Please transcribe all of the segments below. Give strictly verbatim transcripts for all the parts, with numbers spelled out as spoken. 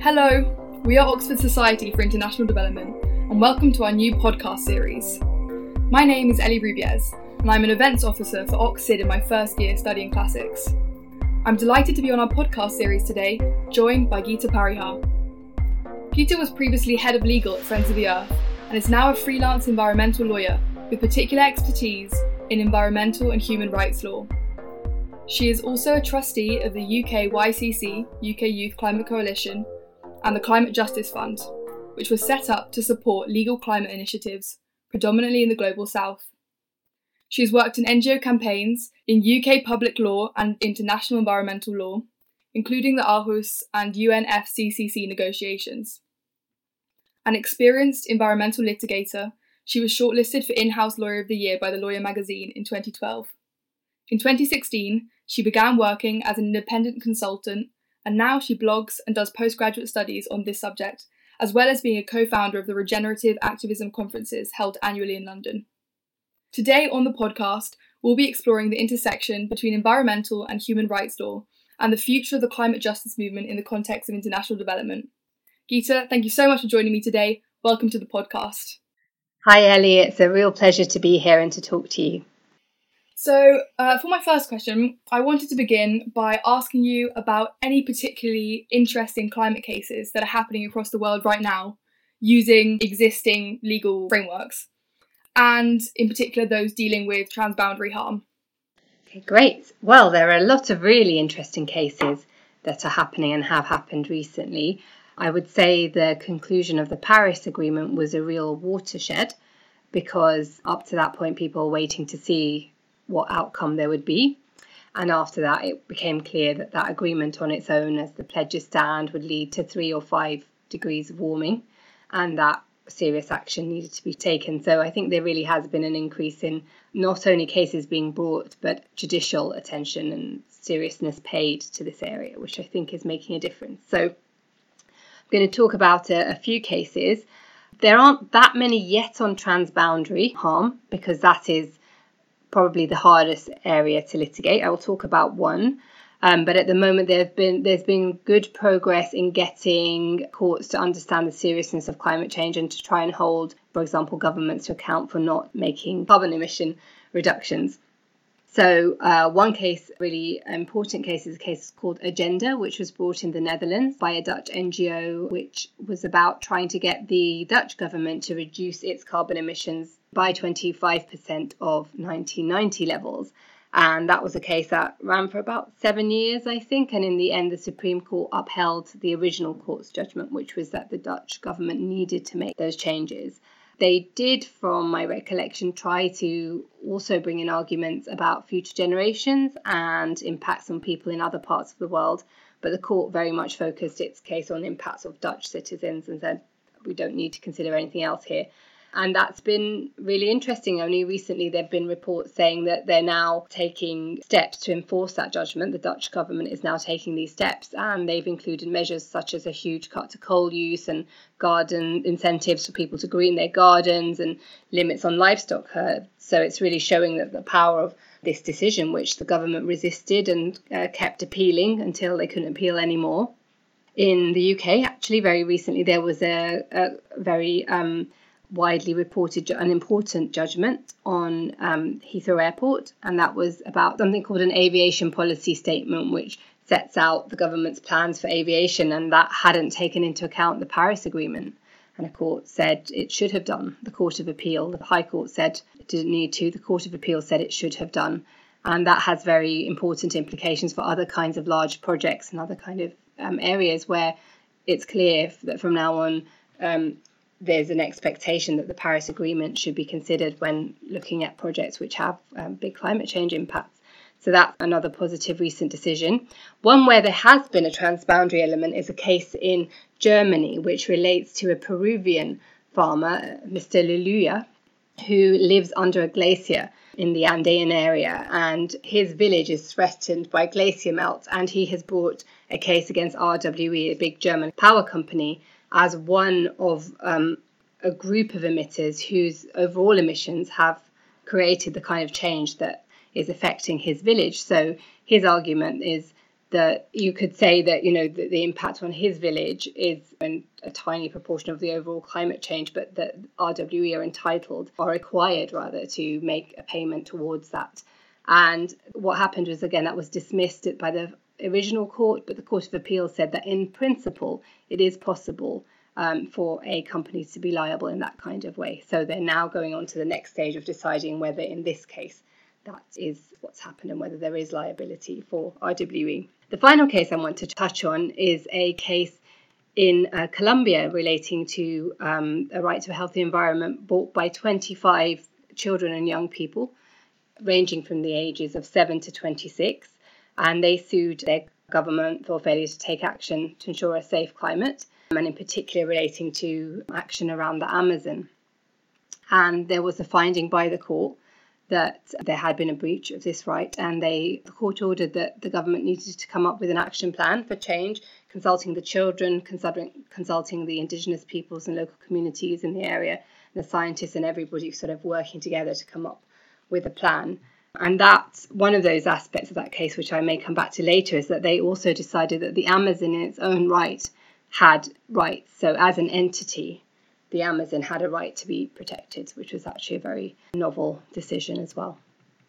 Hello, we are Oxford Society for International Development and welcome to our new podcast series. My name is Ellie Rubiez and I'm an events officer for Oxford in my first year studying classics. I'm delighted to be on our podcast series today, joined by Geeta Parihar. Geeta was previously head of legal at Friends of the Earth and is now a freelance environmental lawyer with particular expertise in environmental and human rights law. She is also a trustee of the U K Y C C, U K Youth Climate Coalition, and the Climate Justice Fund, which was set up to support legal climate initiatives, predominantly in the Global South. She has worked in N G O campaigns in U K public law and international environmental law, including the Aarhus and U N F C C C negotiations. An experienced environmental litigator, she was shortlisted for In-House Lawyer of the Year by the Lawyer magazine in twenty twelve. In twenty sixteen, she began working as an independent consultant, and now she blogs and does postgraduate studies on this subject, as well as being a co-founder of the Regenerative Activism conferences held annually in London. Today on the podcast, we'll be exploring the intersection between environmental and human rights law and the future of the climate justice movement in the context of international development. Geeta, thank you so much for joining me today. Welcome to the podcast. Hi Ellie, it's a real pleasure to be here and to talk to you. So, uh, for my first question, I wanted to begin by asking you about any particularly interesting climate cases that are happening across the world right now using existing legal frameworks, and in particular those dealing with transboundary harm. Okay, great. Well, there are a lot of really interesting cases that are happening and have happened recently. I would say the conclusion of the Paris Agreement was a real watershed, because up to that point people were waiting to see what outcome there would be. And after that, it became clear that that agreement on its own, as the pledges stand, would lead to three or five degrees of warming, and that serious action needed to be taken. So I think there really has been an increase in not only cases being brought, but judicial attention and seriousness paid to this area, which I think is making a difference. So I'm going to talk about a, a few cases. There aren't that many yet on transboundary harm, because that is probably the hardest area to litigate. I will talk about one, um, but at the moment there have been there's been good progress in getting courts to understand the seriousness of climate change and to try and hold, for example, governments to account for not making carbon emission reductions. So uh, one case, really important case, is a case called Agenda, which was brought in the Netherlands by a Dutch N G O, which was about trying to get the Dutch government to reduce its carbon emissions by twenty-five percent of nineteen ninety levels. And that was a case that ran for about seven years, I think. And in the end, the Supreme Court upheld the original court's judgment, which was that the Dutch government needed to make those changes. They did, from my recollection, try to also bring in arguments about future generations and impacts on people in other parts of the world. But the court very much focused its case on impacts of Dutch citizens and said, we don't need to consider anything else here. And that's been really interesting. Only recently there have been reports saying that they're now taking steps to enforce that judgment. The Dutch government is now taking these steps, and they've included measures such as a huge cut to coal use and garden incentives for people to green their gardens and limits on livestock herds. So it's really showing that the power of this decision, which the government resisted and uh, kept appealing until they couldn't appeal anymore. In the U K, actually, very recently, there was a, a very um, widely reported an important judgment on um, Heathrow Airport, and that was about something called an aviation policy statement, which sets out the government's plans for aviation, and that hadn't taken into account the Paris Agreement. And a court said it should have done. The Court of Appeal, the High Court, said it didn't need to. The Court of Appeal said it should have done. And that has very important implications for other kinds of large projects and other kind of um, areas where it's clear that from now on um, there's an expectation that the Paris Agreement should be considered when looking at projects which have um, big climate change impacts. So that's another positive recent decision. One where there has been a transboundary element is a case in Germany, which relates to a Peruvian farmer, Mister Luluya, who lives under a glacier in the Andean area, and his village is threatened by glacier melt, and he has brought a case against R W E, a big German power company, as one of um, a group of emitters whose overall emissions have created the kind of change that is affecting his village. So his argument is that you could say that, you know, the, the impact on his village is a tiny proportion of the overall climate change, but that R W E are entitled, or required rather, to make a payment towards that. And what happened was, again, that was dismissed by the original court, but the Court of Appeal said that in principle it is possible um, for a company to be liable in that kind of way. So they're now going on to the next stage of deciding whether in this case that is what's happened and whether there is liability for R W E. The final case I want to touch on is a case in uh, Colombia relating to um, a right to a healthy environment brought by twenty-five children and young people ranging from the ages of seven to twenty-six, and they sued their government for failure to take action to ensure a safe climate, and in particular relating to action around the Amazon. And there was a finding by the court that there had been a breach of this right, and they, the court ordered that the government needed to come up with an action plan for change, consulting the children, consulting, consulting the indigenous peoples and local communities in the area, the scientists and everybody sort of working together to come up with a plan. And that's one of those aspects of that case, which I may come back to later, is that they also decided that the Amazon in its own right had rights. So as an entity, the Amazon had a right to be protected, which was actually a very novel decision as well.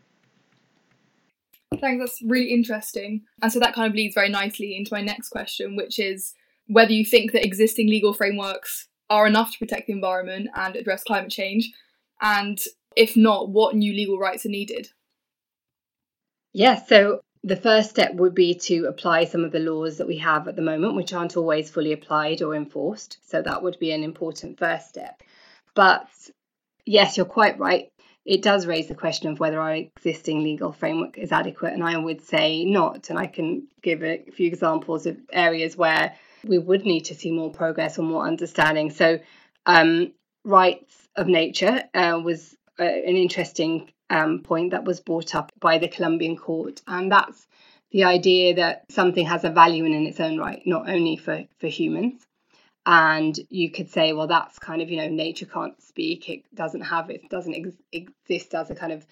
Thanks, that's really interesting. And so that kind of leads very nicely into my next question, which is whether you think that existing legal frameworks are enough to protect the environment and address climate change, and if not, what new legal rights are needed? Yes, yeah, so the first step would be to apply some of the laws that we have at the moment, which aren't always fully applied or enforced. So that would be an important first step. But yes, you're quite right. It does raise the question of whether our existing legal framework is adequate. And I would say not. And I can give a few examples of areas where we would need to see more progress or more understanding. So um, rights of nature uh, was uh, an interesting Um, point that was brought up by the Colombian court, and that's the idea that something has a value in, in its own right, not only for, for humans. And you could say, well, that's kind of, you know, nature can't speak, it doesn't have, it doesn't ex- exist as a kind of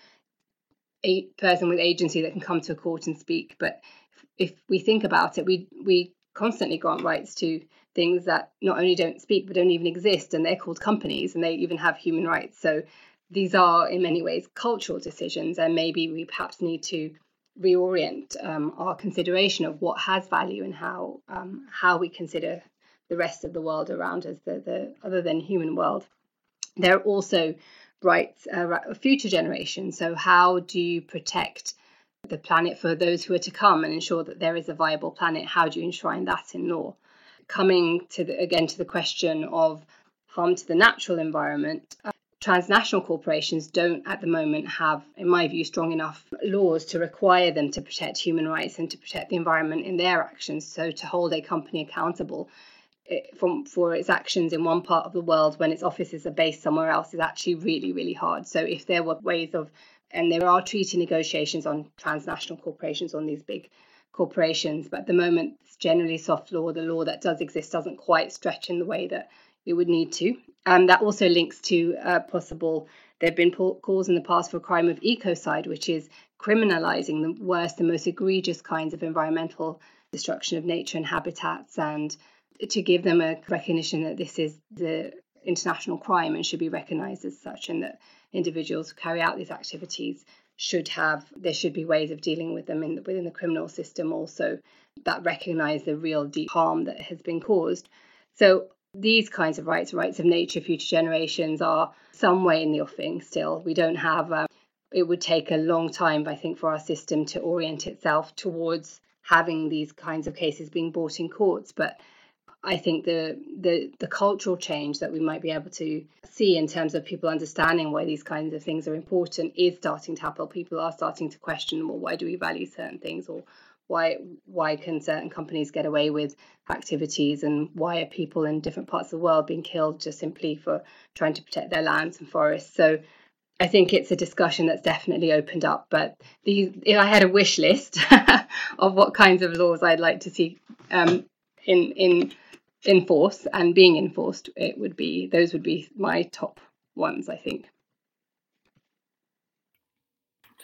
a person with agency that can come to a court and speak. But if we think about it, we we constantly grant rights to things that not only don't speak, but don't even exist, and they're called companies, and they even have human rights. So these are, in many ways, cultural decisions, and maybe we perhaps need to reorient um, our consideration of what has value and how um, how we consider the rest of the world around us, the, the other than human world. There are also rights uh, of future generations. So how do you protect the planet for those who are to come and ensure that there is a viable planet? How do you enshrine that in law? Coming to the, again to the question of harm to the natural environment, uh, transnational corporations don't at the moment have, in my view, strong enough laws to require them to protect human rights and to protect the environment in their actions. So to hold a company accountable from for its actions in one part of the world when its offices are based somewhere else is actually really, really hard. So if there were ways of, and there are treaty negotiations on transnational corporations, on these big corporations, but at the moment it's generally soft law. The law that does exist doesn't quite stretch in the way that it would need to. Um, that also links to uh, possible, there have been calls in the past for a crime of ecocide, which is criminalizing the worst and most egregious kinds of environmental destruction of nature and habitats, and to give them a recognition that this is the international crime and should be recognized as such, and that individuals who carry out these activities should have, there should be ways of dealing with them in, within the criminal system also that recognize the real deep harm that has been caused. So these kinds of rights, rights of nature, future generations, are some way in the offing still. We don't have, um, it would take a long time, I think, for our system to orient itself towards having these kinds of cases being brought in courts. But I think the, the the cultural change that we might be able to see in terms of people understanding why these kinds of things are important is starting to happen. People are starting to question, well, why do we value certain things, or why why can certain companies get away with activities, and why are people in different parts of the world being killed just simply for trying to protect their lands and forests? So I think it's a discussion that's definitely opened up. But these, if I had a wish list of what kinds of laws I'd like to see um, in in enforce and being enforced, it would be those would be my top ones, I think.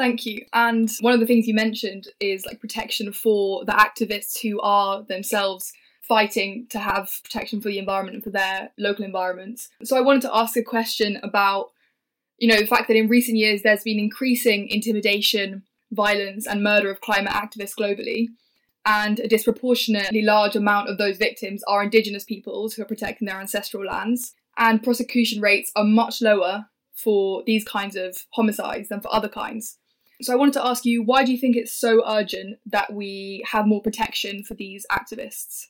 Thank you. And one of the things you mentioned is like protection for the activists who are themselves fighting to have protection for the environment and for their local environments. So I wanted to ask a question about, you know, the fact that in recent years there's been increasing intimidation, violence and murder of climate activists globally. And a disproportionately large amount of those victims are Indigenous peoples who are protecting their ancestral lands. And prosecution rates are much lower for these kinds of homicides than for other kinds. So I wanted to ask you, why do you think it's so urgent that we have more protection for these activists?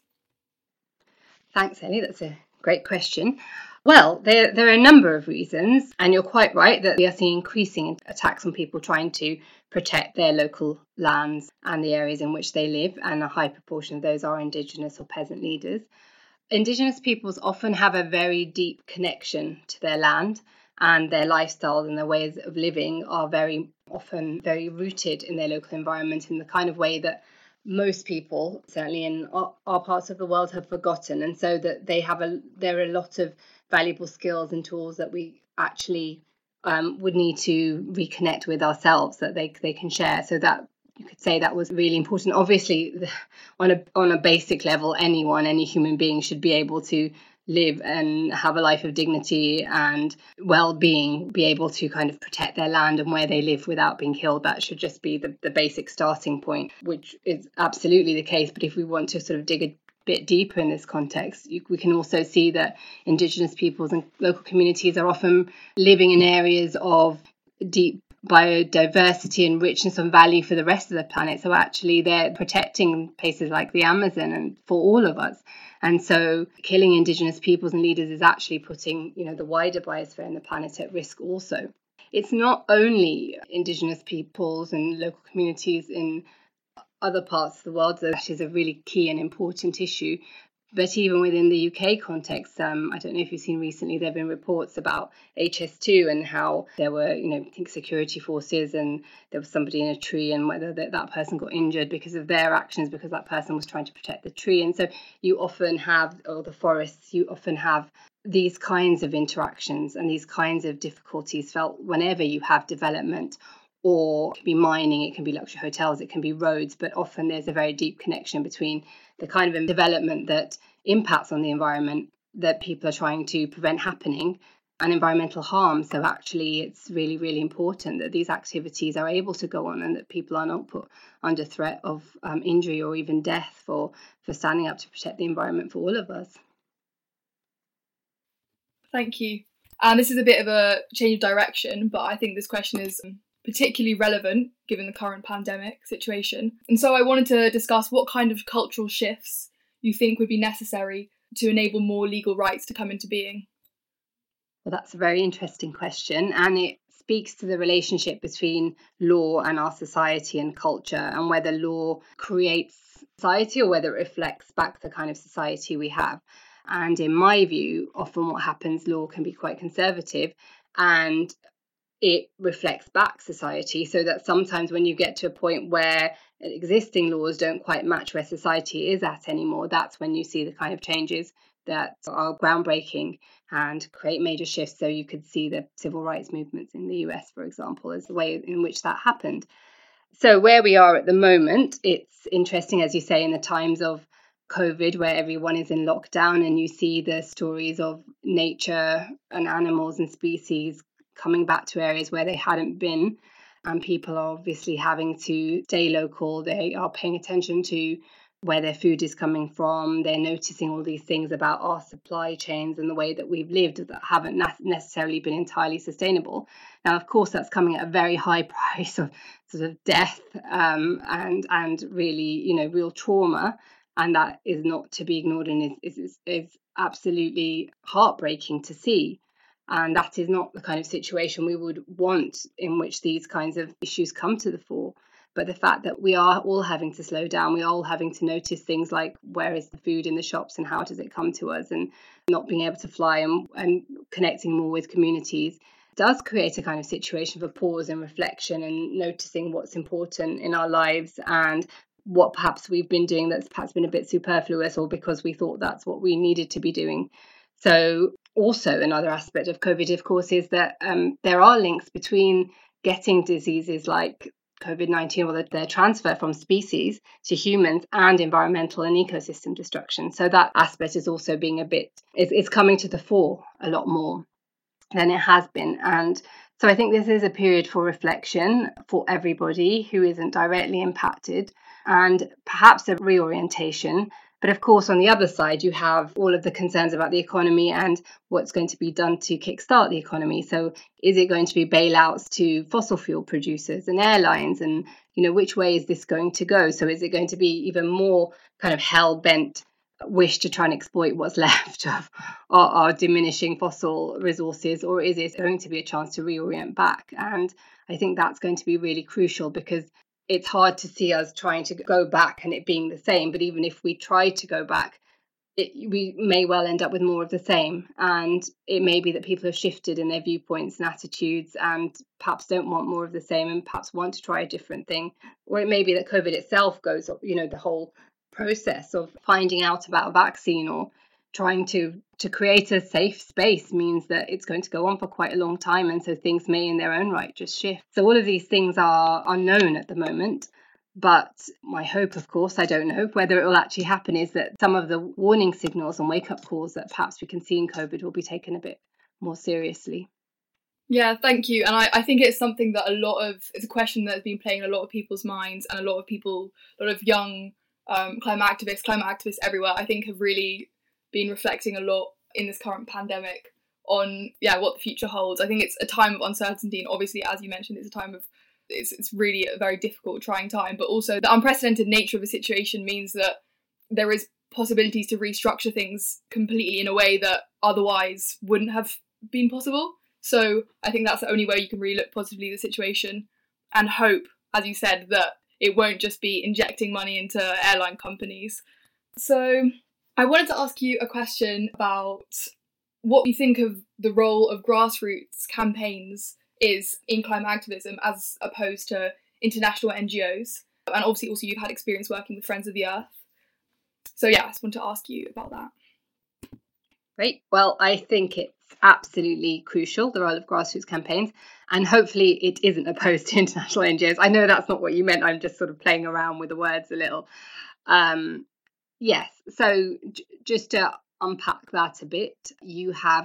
Thanks, Ellie. That's a great question. Well, there, there are a number of reasons, and you're quite right that we are seeing increasing attacks on people trying to protect their local lands and the areas in which they live, and a high proportion of those are Indigenous or peasant leaders. Indigenous peoples often have a very deep connection to their land, and their lifestyles and their ways of living are very often very rooted in their local environment in the kind of way that most people, certainly in our, our parts of the world, have forgotten. And so that they have a there are a lot of valuable skills and tools that we actually um, would need to reconnect with ourselves that they they can share. So that you could say that was really important. Obviously, on a on a basic level, anyone, any human being should be able to live and have a life of dignity and well-being, be able to kind of protect their land and where they live without being killed. That should just be the, the basic starting point, which is absolutely the case. But if we want to sort of dig a bit deeper in this context, you, we can also see that Indigenous peoples and local communities are often living in areas of deep biodiversity and richness and value for the rest of the planet. So actually they're protecting places like the Amazon and for all of us. And so killing Indigenous peoples and leaders is actually putting, you know, the wider biosphere and the planet at risk also. It's not only Indigenous peoples and local communities in other parts of the world that is a really key and important issue. But even within the U K context, um, I don't know if you've seen recently, there have been reports about H S two and how there were, you know, I think security forces and there was somebody in a tree and whether that, that person got injured because of their actions, because that person was trying to protect the tree. And so you often have, or the forests, you often have these kinds of interactions and these kinds of difficulties felt whenever you have development. Or it can be mining, it can be luxury hotels, it can be roads, but often there's a very deep connection between the kind of development that impacts on the environment that people are trying to prevent happening and environmental harm. So actually it's really, really important that these activities are able to go on and that people are not put under threat of um, injury or even death for, for standing up to protect the environment for all of us. Thank you. And this is a bit of a change of direction, but I think this question is particularly relevant given the current pandemic situation. And so I wanted to discuss what kind of cultural shifts you think would be necessary to enable more legal rights to come into being. Well, that's a very interesting question, and it speaks to the relationship between law and our society and culture, and whether law creates society or whether it reflects back the kind of society we have. And in my view, often what happens, law can be quite conservative and it reflects back society, so that sometimes when you get to a point where existing laws don't quite match where society is at anymore, that's when you see the kind of changes that are groundbreaking and create major shifts. So you could see the civil rights movements in the U S, for example, as the way in which that happened. So where we are at the moment, it's interesting, as you say, in the times of COVID, where everyone is in lockdown and you see the stories of nature and animals and species coming back to areas where they hadn't been, and people are obviously having to stay local. They are paying attention to where their food is coming from. They're noticing all these things about our supply chains and the way that we've lived that haven't necessarily been entirely sustainable. Now, of course, that's coming at a very high price of sort of death um, and and really, you know, real trauma, and that is not to be ignored and is is, is absolutely heartbreaking to see. And that is not the kind of situation we would want in which these kinds of issues come to the fore. But the fact that we are all having to slow down, we are all having to notice things like where is the food in the shops and how does it come to us, and not being able to fly and, and connecting more with communities does create a kind of situation for pause and reflection and noticing what's important in our lives and what perhaps we've been doing that's perhaps been a bit superfluous or because we thought that's what we needed to be doing. So also another aspect of COVID, of course, is that um, there are links between getting diseases like COVID nineteen or their transfer from species to humans and environmental and ecosystem destruction. So that aspect is also being a bit, it's, it's coming to the fore a lot more than it has been. And so I think this is a period for reflection for everybody who isn't directly impacted, and perhaps a reorientation. But of course, on the other side, you have all of the concerns about the economy and what's going to be done to kickstart the economy. So is it going to be bailouts to fossil fuel producers and airlines? And, you know, which way is this going to go? So is it going to be even more kind of hell-bent wish to try and exploit what's left of our, our diminishing fossil resources? Or is it going to be a chance to reorient back? And I think that's going to be really crucial, because it's hard to see us trying to go back and it being the same. But even if we try to go back, it, we may well end up with more of the same. And it may be that people have shifted in their viewpoints and attitudes and perhaps don't want more of the same and perhaps want to try a different thing. Or it may be that COVID itself goes, you know, the whole process of finding out about a vaccine or trying to to create a safe space means that it's going to go on for quite a long time, and so things may in their own right just shift. So all of these things are unknown at the moment, but my hope, of course, I don't know whether it will actually happen, is that some of the warning signals and wake-up calls that perhaps we can see in COVID will be taken a bit more seriously. Yeah, thank you. And I, I think it's something that a lot of, it's a question that's been playing in a lot of people's minds, and a lot of people, a lot of young um, climate activists, climate activists everywhere, I think have really been reflecting a lot in this current pandemic on, yeah, what the future holds. I think it's a time of uncertainty, and obviously, as you mentioned, it's a time of, it's it's really a very difficult, trying time, but also the unprecedented nature of the situation means that there is possibilities to restructure things completely in a way that otherwise wouldn't have been possible. So I think that's the only way you can really look positively at the situation and hope, as you said, that it won't just be injecting money into airline companies. So I wanted to ask you a question about what you think of the role of grassroots campaigns is in climate activism as opposed to international N G Os. And obviously also you've had experience working with Friends of the Earth. So yeah, I just want to ask you about that. Great. Well, I think it's absolutely crucial, the role of grassroots campaigns, and hopefully it isn't opposed to international N G Os. I know that's not what you meant. I'm just sort of playing around with the words a little. Um, Yes, so j- just to unpack that a bit, you have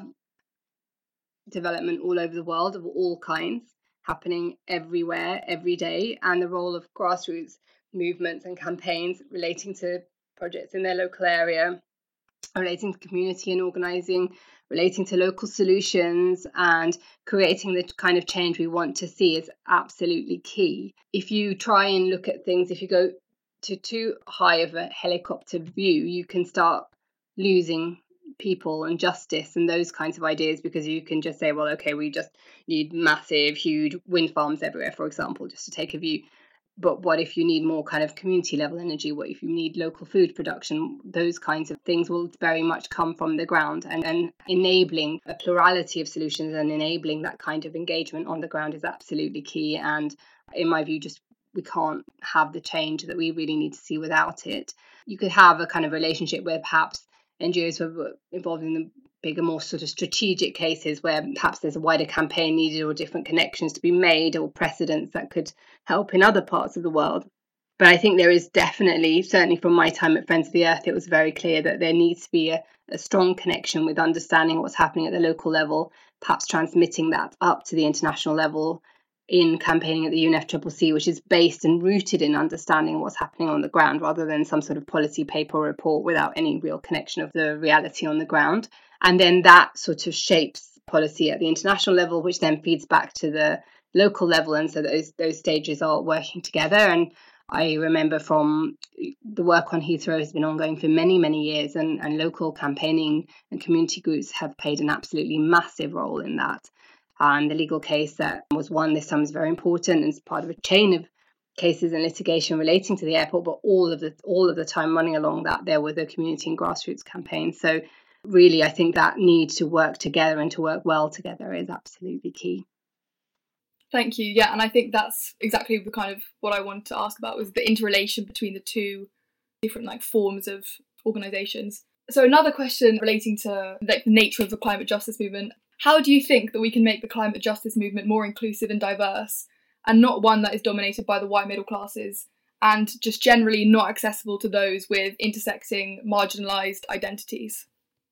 development all over the world of all kinds happening everywhere, every day, and the role of grassroots movements and campaigns relating to projects in their local area, relating to community and organising, relating to local solutions and creating the kind of change we want to see is absolutely key. If you try and look at things, if you go to too high of a helicopter view, you can start losing people and justice and those kinds of ideas, because you can just say, well, okay, we just need massive, huge wind farms everywhere, for example, just to take a view. But what if you need more kind of community level energy? What if you need local food production? Those kinds of things will very much come from the ground, and, and enabling a plurality of solutions and enabling that kind of engagement on the ground is absolutely key. And in my view, just we can't have the change that we really need to see without it. You could have a kind of relationship where perhaps N G Os were involved in the bigger, more sort of strategic cases where perhaps there's a wider campaign needed or different connections to be made or precedents that could help in other parts of the world. But I think there is definitely, certainly from my time at Friends of the Earth, it was very clear that there needs to be a, a strong connection with understanding what's happening at the local level, perhaps transmitting that up to the international level in campaigning at the U N F C C C, which is based and rooted in understanding what's happening on the ground rather than some sort of policy paper or report without any real connection of the reality on the ground. And then that sort of shapes policy at the international level, which then feeds back to the local level. And so those those stages are working together. And I remember from the work on Heathrow has been ongoing for many, many years, and, and local campaigning and community groups have played an absolutely massive role in that. And the legal case that was won this time is very important and it's part of a chain of cases and litigation relating to the airport, but all of the all of the time running along that there were the community and grassroots campaigns. So really, I think that need to work together and to work well together is absolutely key. Thank you. Yeah, and I think that's exactly the kind of what I wanted to ask about, was the interrelation between the two different like forms of organisations. So another question relating to like the nature of the climate justice movement. How do you think that we can make the climate justice movement more inclusive and diverse, and not one that is dominated by the white middle classes, and just generally not accessible to those with intersecting marginalised identities?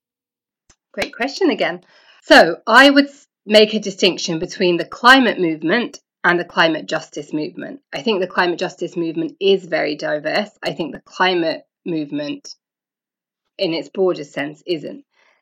Great question again. So I would make a distinction between the climate movement and the climate justice movement. I think the climate justice movement is very diverse. I think the climate movement in its broadest sense isn't.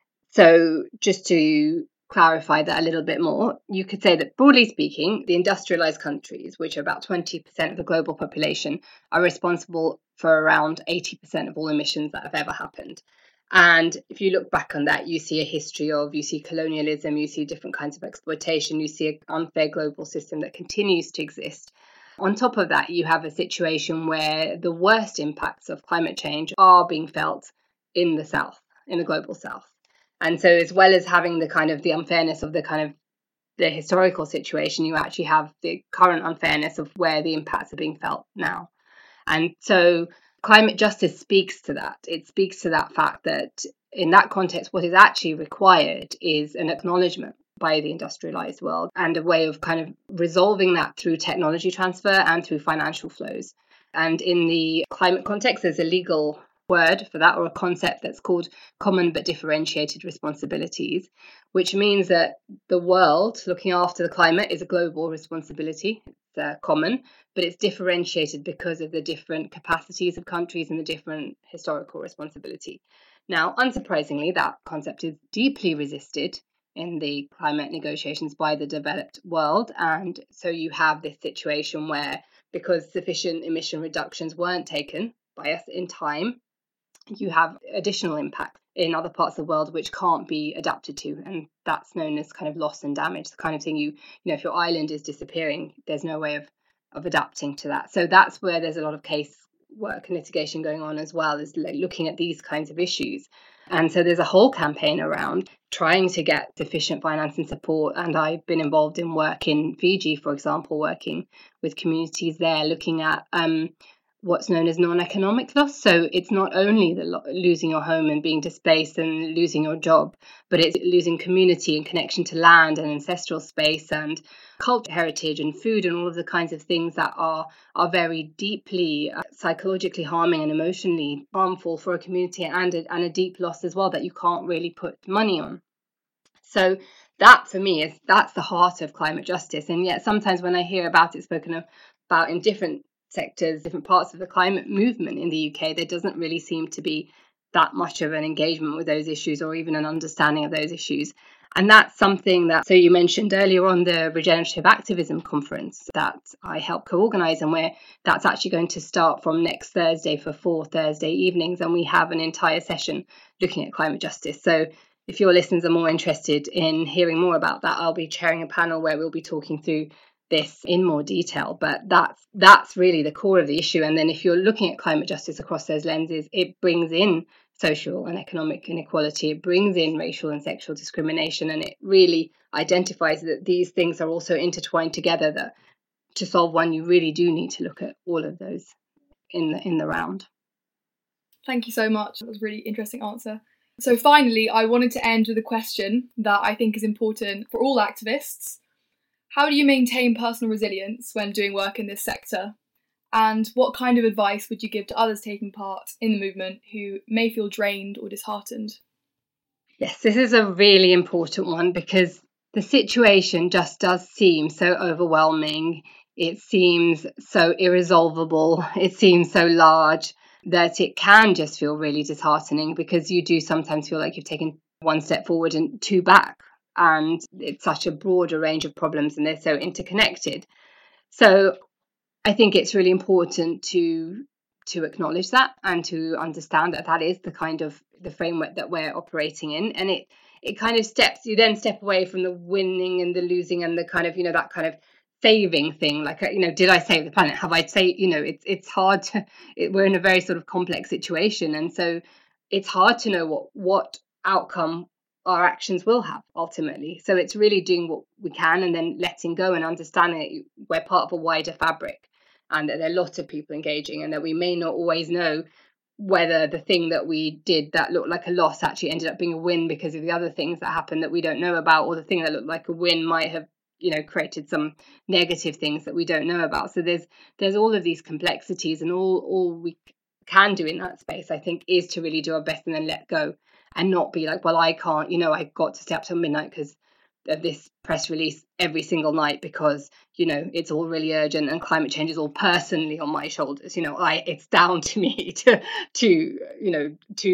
So just to clarify that a little bit more, you could say that broadly speaking, the industrialized countries, which are about twenty percent of the global population, are responsible for around eighty percent of all emissions that have ever happened. And if you look back on that, you see a history of, you see colonialism, you see different kinds of exploitation, you see an unfair global system that continues to exist. On top of that, you have a situation where the worst impacts of climate change are being felt in the South, in the global South. And so as well as having the kind of the unfairness of the kind of the historical situation, you actually have the current unfairness of where the impacts are being felt now. And so climate justice speaks to that. It speaks to that fact that in that context, what is actually required is an acknowledgement by the industrialized world and a way of kind of resolving that through technology transfer and through financial flows. And in the climate context, there's a legal word for that, or a concept that's called common but differentiated responsibilities, which means that the world looking after the climate is a global responsibility. It's uh, common, but it's differentiated because of the different capacities of countries and the different historical responsibility. Now, unsurprisingly, that concept is deeply resisted in the climate negotiations by the developed world. And so you have this situation where, because sufficient emission reductions weren't taken by us in time, you have additional impact in other parts of the world which can't be adapted to, and that's known as kind of loss and damage, the kind of thing you you know if your island is disappearing, there's no way of of adapting to that. So that's where there's a lot of case work and litigation going on, as well as like looking at these kinds of issues. And so there's a whole campaign around trying to get sufficient finance and support, and I've been involved in work in Fiji, for example, working with communities there, looking at um what's known as non-economic loss. So it's not only the lo- losing your home and being displaced and losing your job, but it's losing community and connection to land and ancestral space and culture, heritage and food, and all of the kinds of things that are are very deeply uh, psychologically harming and emotionally harmful for a community, and a, and a deep loss as well that you can't really put money on. So that for me is that's the heart of climate justice. And yet sometimes when I hear about it spoken of, about in different sectors, different parts of the climate movement in the U K, there doesn't really seem to be that much of an engagement with those issues or even an understanding of those issues. And that's something that, so you mentioned earlier on the Regenerative Activism Conference that I helped co-organise, and where that's actually going to start from next Thursday for four Thursday evenings, and we have an entire session looking at climate justice. So if your listeners are more interested in hearing more about that, I'll be chairing a panel where we'll be talking through this in more detail, but that's that's really the core of the issue. And then if you're looking at climate justice across those lenses, it brings in social and economic inequality, it brings in racial and sexual discrimination, and it really identifies that these things are also intertwined together, that to solve one you really do need to look at all of those in the in the round. Thank you so much. That was a really interesting answer. So finally, I wanted to end with a question that I think is important for all activists. How do you maintain personal resilience when doing work in this sector? And what kind of advice would you give to others taking part in the movement who may feel drained or disheartened? Yes, this is a really important one, because the situation just does seem so overwhelming. It seems so irresolvable. It seems so large that it can just feel really disheartening, because you do sometimes feel like you've taken one step forward and two back. And it's such a broader range of problems, and they're so interconnected. So I think it's really important to to acknowledge that and to understand that that is the kind of the framework that we're operating in. And it it kind of steps, you then step away from the winning and the losing and the kind of, you know, that kind of saving thing. Like, you know, did I save the planet? Have I saved, you know, it's it's hard to, it, we're in a very sort of complex situation. And so it's hard to know what what outcome our actions will have ultimately. So it's really doing what we can and then letting go and understanding that we're part of a wider fabric, and that there are lots of people engaging, and that we may not always know whether the thing that we did that looked like a loss actually ended up being a win because of the other things that happened that we don't know about, or the thing that looked like a win might have, you know, created some negative things that we don't know about. So there's there's all of these complexities, and all all we can do in that space, I think, is to really do our best and then let go, and not be like, well, I can't, you know, I got to stay up till midnight because of this press release every single night because, you know, it's all really urgent and climate change is all personally on my shoulders. You know, I it's down to me to to you know to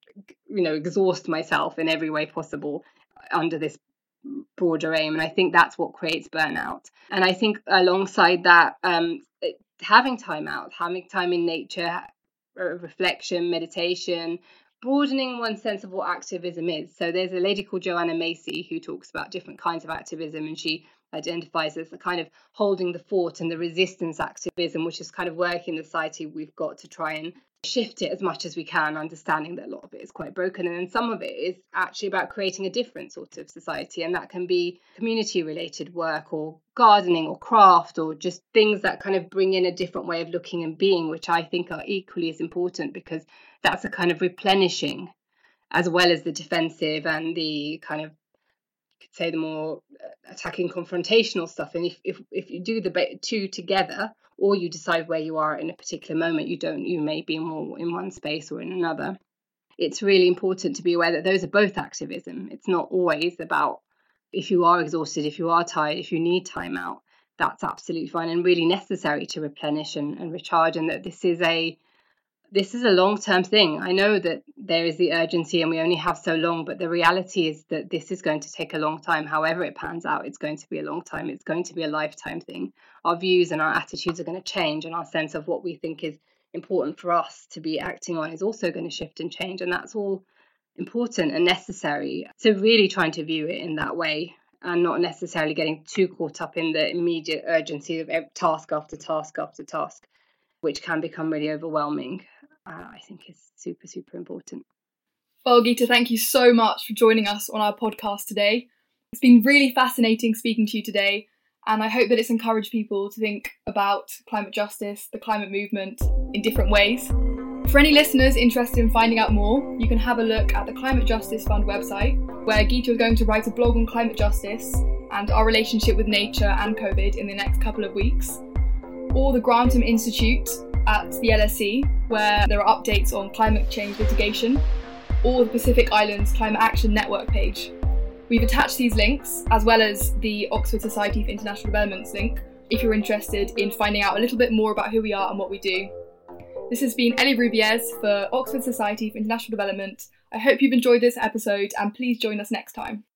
you know exhaust myself in every way possible under this broader aim. And I think that's what creates burnout. And I think alongside that, um, having time out, having time in nature, reflection, meditation, broadening one's sense of what activism is. So there's a lady called Joanna Macy who talks about different kinds of activism, and she identifies as the kind of holding the fort and the resistance activism, which is kind of work in the society we've got to try and shift it as much as we can, understanding that a lot of it is quite broken, and then some of it is actually about creating a different sort of society, and that can be community related work or gardening or craft or just things that kind of bring in a different way of looking and being, which I think are equally as important, because that's a kind of replenishing as well as the defensive and the kind of, you could say, the more attacking confrontational stuff. And if if, if you do the two together, or you decide where you are in a particular moment, you don't, you may be more in one space or in another. It's really important to be aware that those are both activism. It's not always about, if you are exhausted, if you are tired, if you need time out, that's absolutely fine and really necessary to replenish and, and recharge. And that this is a this is a long-term thing. I know that there is the urgency and we only have so long, but the reality is that this is going to take a long time. However it pans out, it's going to be a long time. It's going to be a lifetime thing. Our views and our attitudes are going to change, and our sense of what we think is important for us to be acting on is also going to shift and change. And that's all important and necessary. So really trying to view it in that way, and not necessarily getting too caught up in the immediate urgency of task after task after task, which can become really overwhelming. Uh, I think is super, super important. Well, Geeta, thank you so much for joining us on our podcast today. It's been really fascinating speaking to you today, and I hope that it's encouraged people to think about climate justice, the climate movement, in different ways. For any listeners interested in finding out more, you can have a look at the Climate Justice Fund website, where Geeta is going to write a blog on climate justice and our relationship with nature and COVID in the next couple of weeks, or the Grantham Institute at the L S E, where there are updates on climate change litigation, or the Pacific Islands Climate Action Network page. We've attached these links, as well as the Oxford Society for International Development's link, if you're interested in finding out a little bit more about who we are and what we do. This has been Ellie Rubiez for Oxford Society for International Development. I hope you've enjoyed this episode, and please join us next time.